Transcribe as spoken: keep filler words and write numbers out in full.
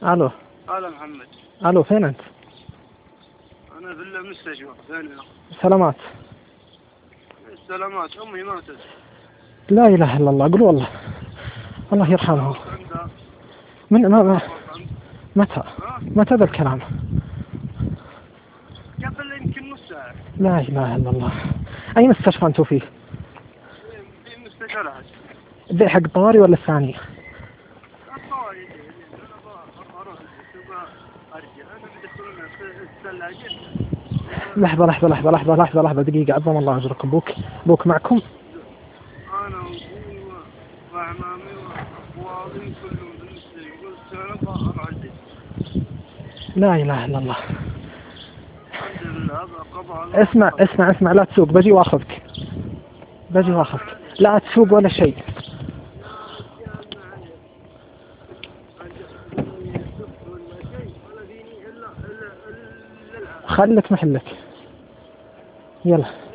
الو. هلا محمد. الو، فين انت؟ انا في المستشفى. فين؟ سلامات. السلامات. امي ماتت. لا اله الا الله، قول والله. الله يرحمها. عندها. من ما متى؟ متى ذا الكلام؟ قبل يمكن نص ساعة. لا اله الا الله. اي مستشفى انتوا فيه؟ في مستشفى العز. ذي حق طواري ولا الثاني؟ الطوارئ. انا اروح البيت ارجع. انا بدخلنا الثلاجة. لحظة لحظة لحظة لحظة لحظة لحظة دقيقة، عظم الله أجركم. بوك بوك معكم؟ انا وابوي وعمامي واخوالي كلهم في المستشفى. قلت انا اروح البيت. لا اله الا الله. الحمد لله قضى الله. اسمع اسمع اسمع، لا تسوق، بجي واخذك. بجي واخذك، لا تسوق ولا شيء. خليك محلك. يلا.